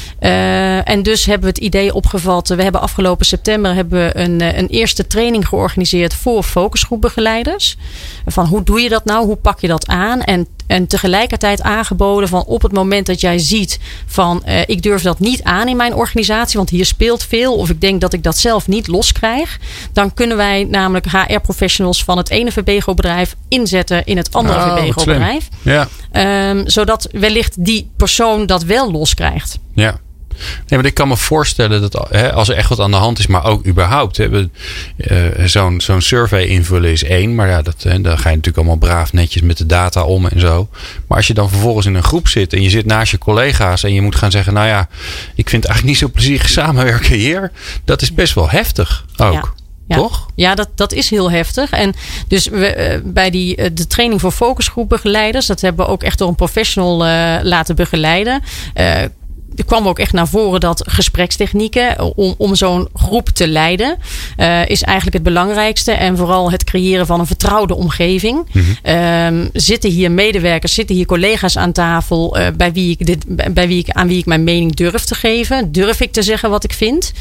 En dus hebben we het idee opgevat. We hebben afgelopen september een eerste training georganiseerd voor focusgroepbegeleiders. Van hoe doe je dat nou? Hoe pak je dat aan? En tegelijkertijd aangeboden van op het moment dat jij ziet van ik durf dat niet aan in mijn organisatie. Want hier speelt veel. Of ik denk dat ik dat zelf niet loskrijg. Dan kunnen wij namelijk HR-professionals van het ene VBGO-bedrijf inzetten in het andere VBGO-bedrijf. Ja. Zodat wellicht die persoon dat wel loskrijgt. Ja. Nee, maar ik kan me voorstellen dat als er echt wat aan de hand is, maar ook überhaupt. Zo'n survey invullen is één. Maar ja, dan ga je natuurlijk allemaal braaf netjes met de data om en zo. Maar als je dan vervolgens in een groep zit en je zit naast je collega's en je moet gaan zeggen, nou ja, ik vind het eigenlijk niet zo plezierig samenwerken hier. Dat is best wel heftig ook. Ja. Toch? Ja, dat is heel heftig. En dus bij de training voor focusgroepbegeleiders, dat hebben we ook echt door een professional laten begeleiden. Er kwam ook echt naar voren dat gesprekstechnieken om zo'n groep te leiden is eigenlijk het belangrijkste. En vooral het creëren van een vertrouwde omgeving. Zitten hier medewerkers, zitten hier collega's aan tafel aan wie ik mijn mening durf te geven. Durf ik te zeggen wat ik vind.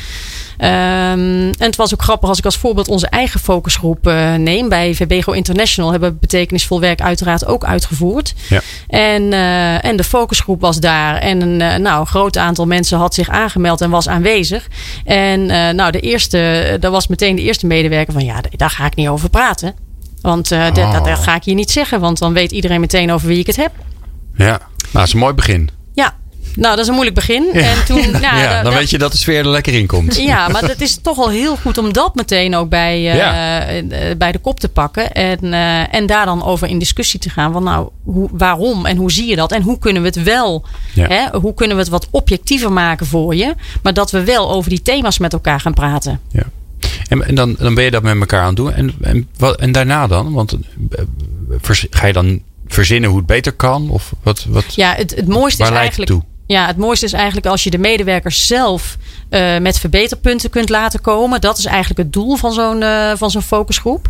En het was ook grappig als ik als voorbeeld onze eigen focusgroep neem. Bij VBGO International hebben we betekenisvol werk uiteraard ook uitgevoerd. Ja. En de focusgroep was daar. En een groot aantal mensen had zich aangemeld en was aanwezig. En dat was meteen de eerste medewerker van daar ga ik niet over praten. Want dat ga ik hier niet zeggen. Want dan weet iedereen meteen over wie ik het heb. Ja, dat is een mooi begin. Ja. Nou, dat is een moeilijk begin. Ja. En toen, dan weet je dat de sfeer er lekker in komt. Ja, maar het is toch wel heel goed om dat meteen ook bij de kop te pakken. En daar dan over in discussie te gaan. Van waarom en hoe zie je dat? En hoe kunnen we het wel, hoe kunnen we het wat objectiever maken voor je? Maar dat we wel over die thema's met elkaar gaan praten. Ja. En dan ben je dat met elkaar aan het doen. En daarna dan? Want ga je dan verzinnen hoe het beter kan? Of wat? Ja, het mooiste is eigenlijk. Toe? Ja, het mooiste is eigenlijk als je de medewerkers zelf met verbeterpunten kunt laten komen. Dat is eigenlijk het doel van zo'n focusgroep.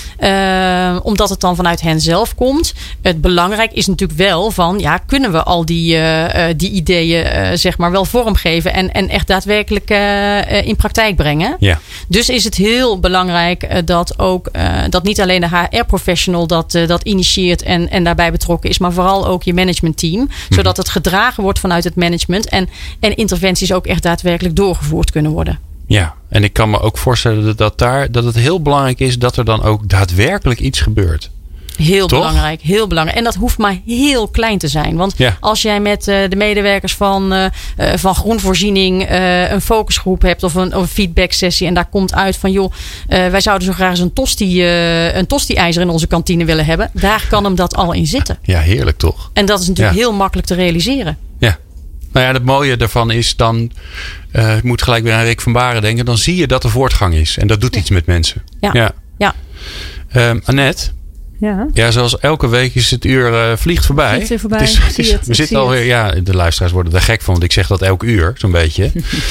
Omdat het dan vanuit hen zelf komt. Het belangrijk is natuurlijk wel van, kunnen we al die ideeën zeg maar wel vormgeven en echt daadwerkelijk in praktijk brengen. Ja. Dus is het heel belangrijk dat niet alleen de HR-professional dat initieert en daarbij betrokken is, maar vooral ook je managementteam. Zodat het gedragen wordt vanuit het management en interventies ook echt daadwerkelijk doorgevoerd kunnen worden. Ja, en ik kan me ook voorstellen dat het heel belangrijk is dat er dan ook daadwerkelijk iets gebeurt. Heel belangrijk, heel belangrijk. En dat hoeft maar heel klein te zijn. Want als jij met de medewerkers van groenvoorziening een focusgroep hebt of een feedback sessie en daar komt uit van wij zouden zo graag eens een tosti-ijzer in onze kantine willen hebben. Daar kan hem dat al in zitten. Ja, heerlijk toch? En dat is natuurlijk heel makkelijk te realiseren. Ja. Nou ja, het mooie daarvan is dan, ik moet gelijk weer aan Rick van Baren denken, dan zie je dat er voortgang is. En dat doet iets met mensen. Ja. Annette? Ja, zoals elke week is het uur vliegt voorbij. Vliegt voorbij. We zitten alweer, de luisteraars worden er gek van, want ik zeg dat elk uur, zo'n beetje.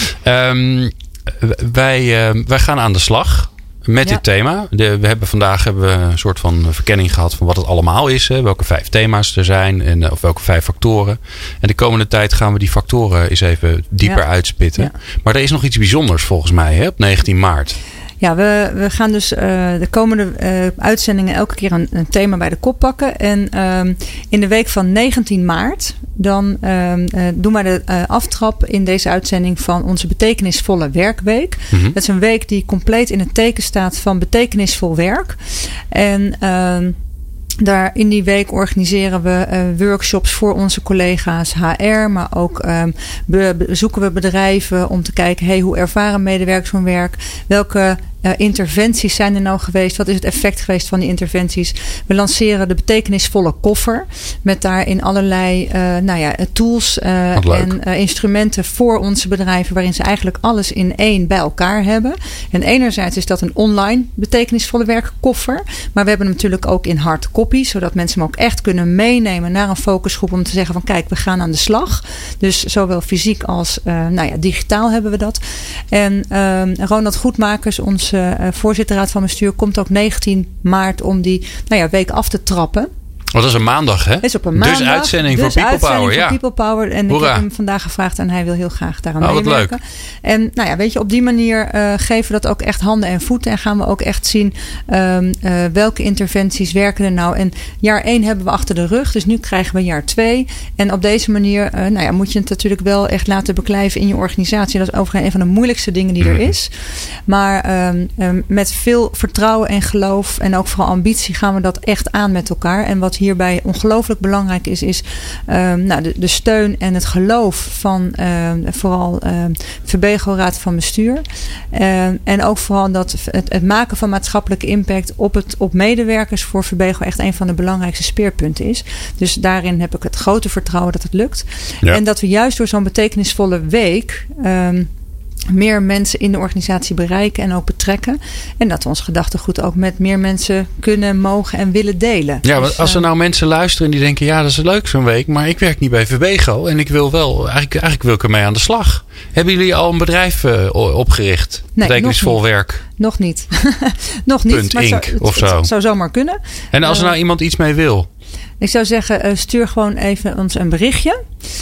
Wij gaan aan de slag met dit thema. We hebben een soort van verkenning gehad van wat het allemaal is. Welke 5 thema's er zijn of welke 5 factoren. En de komende tijd gaan we die factoren eens even dieper uitspitten. Ja. Maar er is nog iets bijzonders volgens mij op 19 maart. Ja, we gaan dus de komende uitzendingen elke keer een thema bij de kop pakken. En in de week van 19 maart, dan doen wij de aftrap in deze uitzending van onze betekenisvolle werkweek. Mm-hmm. Dat is een week die compleet in het teken staat van betekenisvol werk. En Daar in die week organiseren we workshops voor onze collega's HR. Maar ook bezoeken we bedrijven om te kijken, hoe ervaren medewerkers hun werk? Welke interventies zijn er nou geweest? Wat is het effect geweest van die interventies? We lanceren de betekenisvolle koffer. Met daarin allerlei tools en instrumenten voor onze bedrijven. Waarin ze eigenlijk alles in één bij elkaar hebben. En enerzijds is dat een online betekenisvolle werkkoffer. Maar we hebben hem natuurlijk ook in hard copy. Zodat mensen hem ook echt kunnen meenemen naar een focusgroep. Om te zeggen van kijk, we gaan aan de slag. Dus zowel fysiek als digitaal hebben we dat. En Ronald Goedmakers, onze voorzitterraad van bestuur, komt ook 19 maart om die week af te trappen. Dat is een maandag, hè? Is op een maandag. Dus uitzending voor People Power. Ja. People Power. En Hoera. Ik heb hem vandaag gevraagd en hij wil heel graag daaraan wat meewerken. leuk. En weet je, op die manier geven we dat ook echt handen en voeten. En gaan we ook echt zien welke interventies werken er nou. En jaar 1 hebben we achter de rug. Dus nu krijgen we jaar 2. En op deze manier moet je het natuurlijk wel echt laten beklijven in je organisatie. Dat is overigens een van de moeilijkste dingen die er is. Maar met veel vertrouwen en geloof en ook vooral ambitie gaan we dat echt aan met elkaar. En wat hierbij ongelooflijk belangrijk is de steun en het geloof van vooral Verbego Raad van Bestuur. En ook vooral dat het maken van maatschappelijke impact op medewerkers voor Verbego echt een van de belangrijkste speerpunten is. Dus daarin heb ik het grote vertrouwen dat het lukt. Ja. En dat we juist door zo'n betekenisvolle week meer mensen in de organisatie bereiken en ook betrekken. En dat we ons gedachtegoed ook met meer mensen kunnen, mogen en willen delen. Ja, want als er nou mensen luisteren en die denken, dat is leuk zo'n week, maar ik werk niet bij Verbego en ik wil wel, eigenlijk wil ik ermee aan de slag. Hebben jullie al een bedrijf opgericht? Nee, betekenisvol werk? Nog niet. Nog niet. Maar het zou zomaar kunnen. En als er nou iemand iets mee wil? Ik zou zeggen, stuur gewoon even ons een berichtje.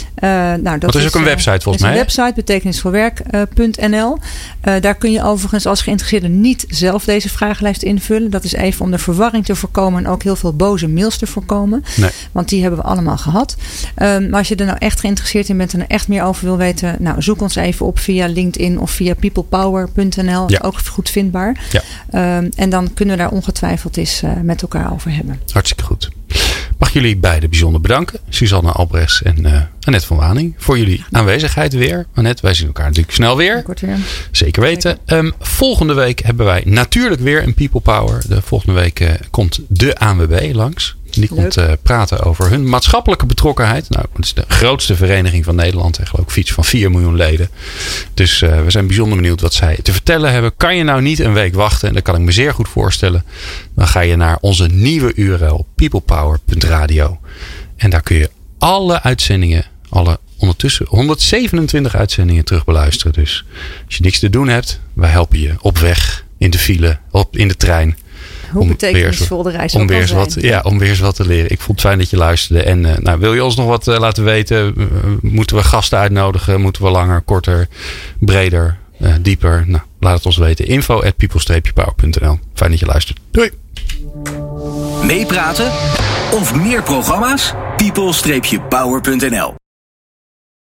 Dat is ook een website volgens mij. Een website, betekenisvoorwerk.nl. Daar kun je overigens als geïnteresseerde niet zelf deze vragenlijst invullen. Dat is even om de verwarring te voorkomen en ook heel veel boze mails te voorkomen. Nee. Want die hebben we allemaal gehad. Maar als je er nou echt geïnteresseerd in bent en er echt meer over wil weten, zoek ons even op via LinkedIn of via peoplepower.nl. Ja. Ook goed vindbaar. Ja. En dan kunnen we daar ongetwijfeld eens met elkaar over hebben. Hartstikke goed. Mag jullie beiden bijzonder bedanken. Suzanne Albrechts en Annette van Waning. Voor jullie aanwezigheid weer. Annette, wij zien elkaar natuurlijk snel weer. Zeker weten. Volgende week hebben wij natuurlijk weer een People Power. De volgende week komt de ANWB langs. Die komt praten over hun maatschappelijke betrokkenheid. Nou, het is de grootste vereniging van Nederland. En geloof ik iets van 4 miljoen leden. Dus we zijn bijzonder benieuwd wat zij te vertellen hebben. Kan je nou niet een week wachten? En dat kan ik me zeer goed voorstellen. Dan ga je naar onze nieuwe URL peoplepower.radio. En daar kun je alle uitzendingen, ondertussen 127 uitzendingen terug beluisteren. Dus als je niks te doen hebt, wij helpen je op weg, in de file, in de trein. Hoe betekenisvol de reis om weer eens wat te leren. Ik vond het fijn dat je luisterde. En wil je ons nog wat laten weten? Moeten we gasten uitnodigen? Moeten we langer, korter, breder, dieper? Nou, laat het ons weten. info@people-power.nl. Fijn dat je luistert. Doei! Meepraten of meer programma's? people-power.nl